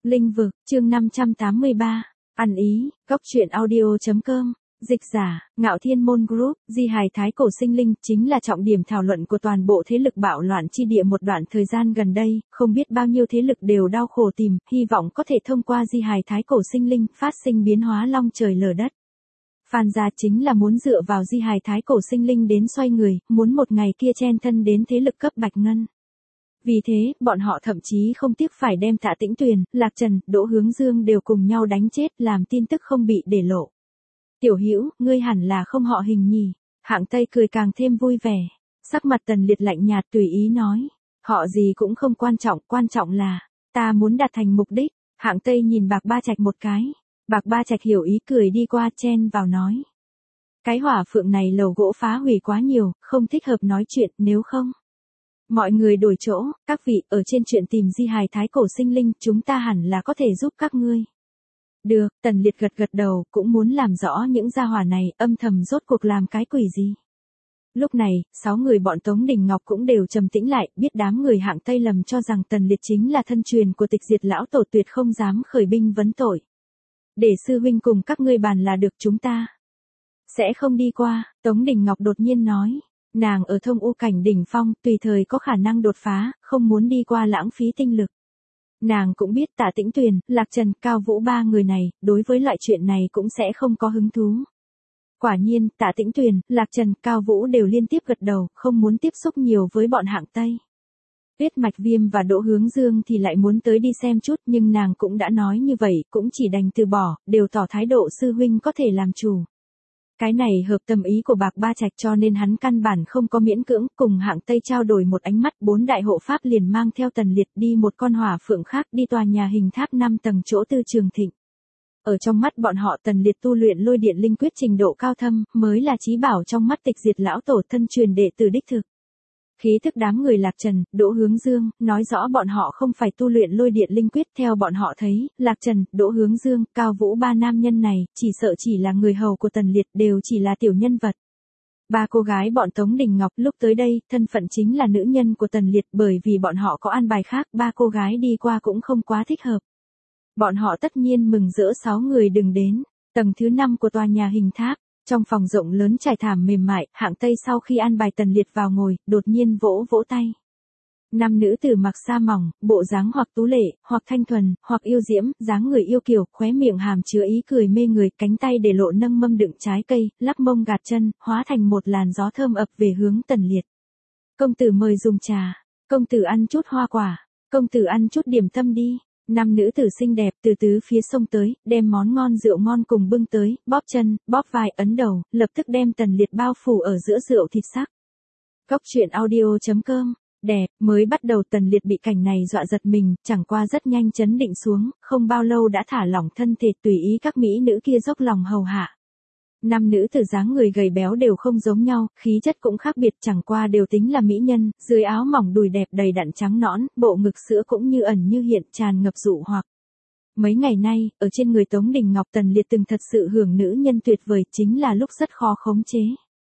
Linh vực, chương 583. Ăn ý, góc truyện audio.com. Dịch giả, Ngạo Thiên Môn Group, di hài thái cổ sinh linh chính là trọng điểm thảo luận của toàn bộ thế lực bạo loạn chi địa một đoạn thời gian gần đây, không biết bao nhiêu thế lực đều đau khổ tìm, hy vọng có thể thông qua di hài thái cổ sinh linh phát sinh biến hóa long trời lở đất. Phan gia chính là muốn dựa vào di hài thái cổ sinh linh đến xoay người, muốn một ngày kia chen thân đến thế lực cấp bạch ngân. Vì thế, bọn họ thậm chí không tiếc phải đem Tạ Tĩnh Tuyền, Lạc Trần, Đỗ Hướng Dương đều cùng nhau đánh chết làm tin tức không bị để lộ. Tiểu Hữu, ngươi hẳn là không họ Hình nhỉ? Hạng Tây cười càng thêm vui vẻ. Sắc mặt Tần Liệt lạnh nhạt tùy ý nói. Họ gì cũng không quan trọng là, ta muốn đạt thành mục đích. Hạng Tây nhìn Bạc Ba Trạch một cái. Bạc Ba Trạch hiểu ý cười đi qua chen vào nói. Cái hỏa phượng này lầu gỗ phá hủy quá nhiều, không thích hợp nói chuyện, nếu không. Mọi người đổi chỗ, các vị ở trên chuyện tìm di hài thái cổ sinh linh, chúng ta hẳn là có thể giúp các ngươi. Được, Tần Liệt gật đầu, cũng muốn làm rõ những gia hỏa này, âm thầm rốt cuộc làm cái quỷ gì. Lúc này, 6 người bọn Tống Đình Ngọc cũng đều trầm tĩnh lại, biết đám người Hạng Tây lầm cho rằng Tần Liệt chính là thân truyền của Tịch Diệt lão tổ, tuyệt không dám khởi binh vấn tội. Để sư huynh cùng các ngươi bàn là được, chúng ta sẽ không đi qua. Tống Đình Ngọc đột nhiên nói. Nàng ở Thông U cảnh đỉnh phong, tùy thời có khả năng đột phá, không muốn đi qua lãng phí tinh lực. Nàng cũng biết Tạ Tĩnh Tuyền, Lạc Trần, Cao Vũ ba người này, đối với loại chuyện này cũng sẽ không có hứng thú. Quả nhiên, Tạ Tĩnh Tuyền, Lạc Trần, Cao Vũ đều liên tiếp gật đầu, không muốn tiếp xúc nhiều với bọn Hạng Tây. Tuyết Mạch Viêm và Đỗ Hướng Dương thì lại muốn tới đi xem chút, nhưng nàng cũng đã nói như vậy, cũng chỉ đành từ bỏ, đều tỏ thái độ sư huynh có thể làm chủ. Cái này hợp tâm ý của Bạc Ba Trạch cho nên hắn căn bản không có miễn cưỡng, cùng Hạng Tây trao đổi một ánh mắt, 4 đại hộ pháp liền mang theo Tần Liệt đi một con hỏa phượng khác, đi tòa nhà hình tháp 5 tầng chỗ Tư Trường Thịnh. Ở trong mắt bọn họ Tần Liệt tu luyện lôi điện linh quyết trình độ cao thâm, mới là chí bảo trong mắt Tịch Diệt lão tổ, thân truyền đệ tử đích thực. Khí thức đám người Lạc Trần, Đỗ Hướng Dương, nói rõ bọn họ không phải tu luyện lôi điện linh quyết, theo bọn họ thấy, Lạc Trần, Đỗ Hướng Dương, Cao Vũ ba nam nhân này, chỉ sợ chỉ là người hầu của Tần Liệt, đều chỉ là tiểu nhân vật. Ba cô gái bọn Tống Đình Ngọc lúc tới đây, thân phận chính là nữ nhân của Tần Liệt, bởi vì bọn họ có an bài khác, ba cô gái đi qua cũng không quá thích hợp. Bọn họ tất nhiên mừng rỡ 6 người đừng đến, tầng thứ 5 của tòa nhà hình tháp. Trong phòng rộng lớn trải thảm mềm mại, Hạng Tây sau khi an bài Tần Liệt vào ngồi, đột nhiên vỗ tay. 5 nữ tử mặc sa mỏng, bộ dáng hoặc tú lệ, hoặc thanh thuần, hoặc yêu diễm, dáng người yêu kiều, khóe miệng hàm chứa ý cười mê người, cánh tay để lộ nâng mâm đựng trái cây, lắc mông gạt chân, hóa thành một làn gió thơm ập về hướng Tần Liệt. Công tử mời dùng trà, công tử ăn chút hoa quả, công tử ăn chút điểm tâm đi. 5 nữ tử xinh đẹp từ tứ phía sông tới, đem món ngon rượu ngon cùng bưng tới, bóp chân, bóp vai, ấn đầu, lập tức đem Tần Liệt bao phủ ở giữa rượu thịt sắc. Góc truyện audio.com. Đẹp, mới bắt đầu Tần Liệt bị cảnh này dọa giật mình, chẳng qua rất nhanh chấn định xuống, không bao lâu đã thả lỏng thân thể, tùy ý các mỹ nữ kia dốc lòng hầu hạ. 5 nữ tử dáng người gầy béo đều không giống nhau, khí chất cũng khác biệt, chẳng qua đều tính là mỹ nhân, dưới áo mỏng đùi đẹp đầy đặn trắng nõn, bộ ngực sữa cũng như ẩn như hiện, tràn ngập dụ hoặc. Mấy ngày nay, ở trên người Tống Đình Ngọc, Tần Liệt từng thật sự hưởng nữ nhân tuyệt vời, chính là lúc rất khó khống chế.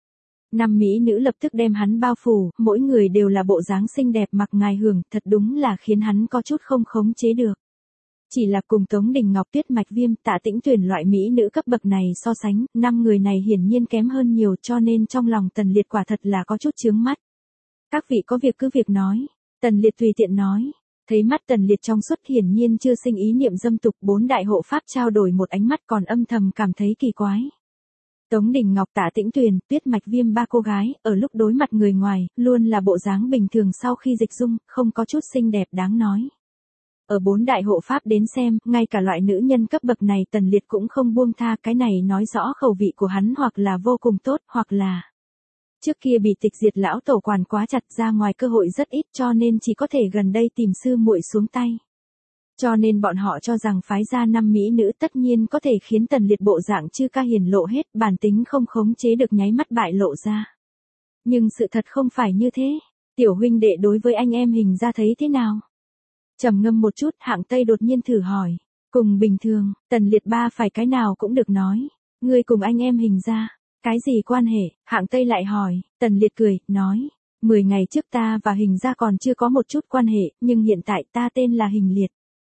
5 mỹ nữ lập tức đem hắn bao phủ, mỗi người đều là bộ dáng xinh đẹp mặc ngài hưởng, thật đúng là khiến hắn có chút không khống chế được. Chỉ là cùng Tống Đình Ngọc, Tuyết Mạch Viêm, Tạ Tĩnh Tuyền loại mỹ nữ cấp bậc này so sánh, 5 người này hiển nhiên kém hơn nhiều, cho nên trong lòng Tần Liệt quả thật là có chút chướng mắt. Các vị có việc cứ việc nói. Tần Liệt tùy tiện nói. Thấy mắt Tần Liệt trong suốt, hiển nhiên chưa sinh ý niệm dâm tục, 4 đại hộ pháp trao đổi một ánh mắt, còn âm thầm cảm thấy kỳ quái. Tống Đình Ngọc, Tạ Tĩnh Tuyền, Tuyết Mạch Viêm ba cô gái, ở lúc đối mặt người ngoài, luôn là bộ dáng bình thường, sau khi dịch dung, không có chút xinh đẹp đáng nói. Ở 4 đại hộ pháp đến xem, ngay cả loại nữ nhân cấp bậc này Tần Liệt cũng không buông tha, cái này nói rõ khẩu vị của hắn hoặc là vô cùng tốt, hoặc là trước kia bị Tịch Diệt lão tổ quản quá chặt, ra ngoài cơ hội rất ít, cho nên chỉ có thể gần đây tìm sư muội xuống tay. Cho nên bọn họ cho rằng phái ra 5 mỹ nữ tất nhiên có thể khiến Tần Liệt bộ dạng chư ca hiển lộ hết, bản tính không khống chế được nháy mắt bại lộ ra. Nhưng sự thật không phải như thế. Tiểu huynh đệ đối với anh em Hình ra thấy thế nào? Trầm ngâm một chút, Hạng Tây đột nhiên thử hỏi. Cùng bình thường, Tần Liệt ba phải cái nào cũng được nói. Ngươi cùng anh em Hình ra, cái gì quan hệ? Hạng Tây lại hỏi. Tần Liệt cười, nói. 10 ngày trước ta và Hình ra còn chưa có một chút quan hệ, nhưng hiện tại ta tên là Hình Liệt.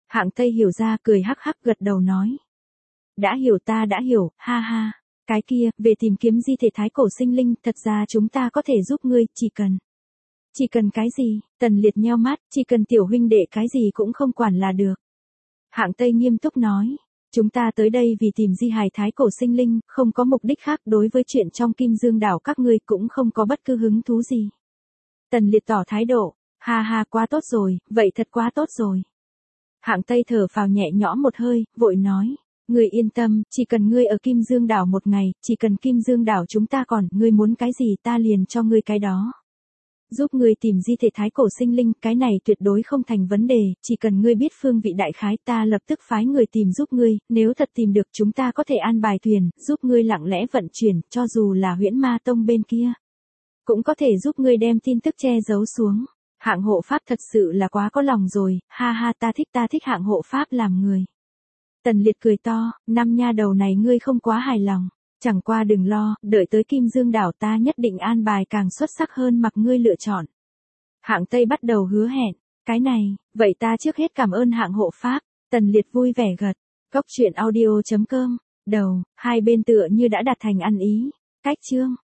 Hạng Tây hiểu ra, cười hắc hắc gật đầu nói. Đã hiểu, ta đã hiểu, ha ha. Cái kia, về tìm kiếm di thể thái cổ sinh linh, thật ra chúng ta có thể giúp ngươi, chỉ cần. Chỉ cần cái gì? Tần Liệt nheo mắt, chỉ cần tiểu huynh đệ cái gì cũng không quản là được. Hạng Tây nghiêm túc nói. Chúng ta tới đây vì tìm di hài thái cổ sinh linh, không có mục đích khác, đối với chuyện trong Kim Dương đảo các ngươi cũng không có bất cứ hứng thú gì. Tần Liệt tỏ thái độ. Ha ha, quá tốt rồi, vậy thật quá tốt rồi. Hạng Tây thở phào nhẹ nhõm một hơi, vội nói. Ngươi yên tâm, chỉ cần ngươi ở Kim Dương đảo một ngày, chỉ cần Kim Dương đảo chúng ta còn, ngươi muốn cái gì ta liền cho ngươi cái đó. Giúp ngươi tìm di thể thái cổ sinh linh, cái này tuyệt đối không thành vấn đề, chỉ cần ngươi biết phương vị đại khái ta lập tức phái người tìm giúp ngươi, nếu thật tìm được chúng ta có thể an bài thuyền, giúp ngươi lặng lẽ vận chuyển, cho dù là Huyễn Ma Tông bên kia. Cũng có thể giúp ngươi đem tin tức che giấu xuống. Hạng hộ pháp thật sự là quá có lòng rồi, ha ha ta thích hạng hộ pháp làm người. Tần Liệt cười to, năm nha đầu này ngươi không quá hài lòng. Chẳng qua đừng lo, đợi tới Kim Dương đảo ta nhất định an bài càng xuất sắc hơn mặc ngươi lựa chọn. Hạng Tây bắt đầu hứa hẹn, cái này, vậy ta trước hết cảm ơn hạng hộ pháp. Tần Liệt vui vẻ gật. Cốc truyện audio.com, đầu, hai bên tựa như đã đạt thành ăn ý. Cách chương.